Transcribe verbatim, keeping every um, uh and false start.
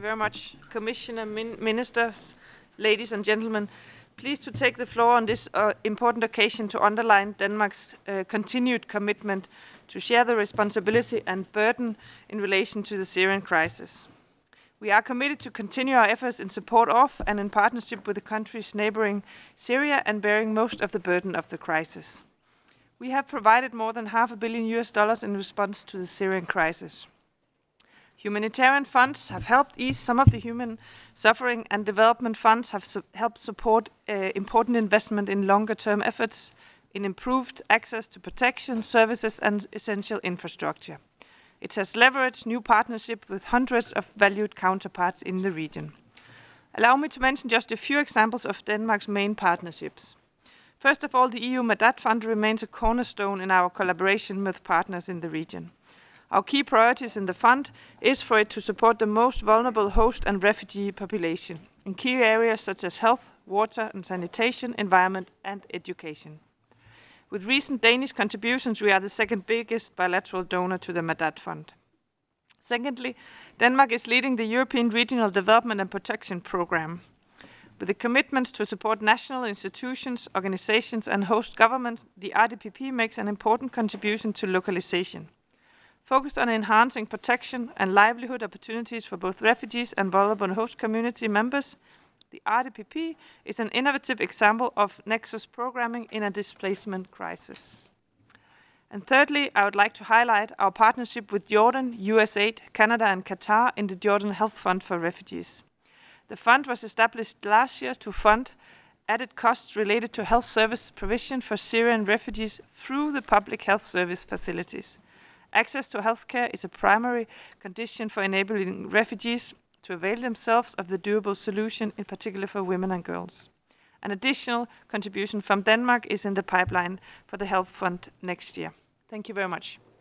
you very much, Commissioner, min Ministers, ladies and gentlemen. Pleased to take the floor on this uh, important occasion to underline Denmark's uh, continued commitment to share the responsibility and burden in relation to the Syrian crisis. We are committed to continue our efforts in support of and in partnership with the countries neighboring Syria and bearing most of the burden of the crisis. We have provided more than half a billion U S dollars in response to the Syrian crisis. Humanitarian funds have helped ease some of the human suffering, and development funds have su helped support uh, important investment in longer-term efforts in improved access to protection, services and essential infrastructure. It has leveraged new partnerships with hundreds of valued counterparts in the region. Allow me to mention just a few examples of Denmark's main partnerships. First of all, the E U Madad Fund remains a cornerstone in our collaboration with partners in the region. Our key priorities in the fund is for it to support the most vulnerable host and refugee population in key areas such as health, water and sanitation, environment and education. With recent Danish contributions, we are the second biggest bilateral donor to the Madad Fund. Secondly, Denmark is leading the European Regional Development and Protection Programme. With the commitment to support national institutions, organizations and host governments, the R D P P makes an important contribution to localization. Focused on enhancing protection and livelihood opportunities for both refugees and vulnerable host community members, the R D P P is an innovative example of Nexus programming in a displacement crisis. And thirdly, I would like to highlight our partnership with Jordan, U S A I D, Canada and Qatar in the Jordan Health Fund for Refugees. The fund was established last year to fund added costs related to health service provision for Syrian refugees through the public health service facilities. Access to healthcare is a primary condition for enabling refugees to avail themselves of the doable solution, in particular for women and girls. An additional contribution from Denmark is in the pipeline for the Health Fund next year. Thank you very much.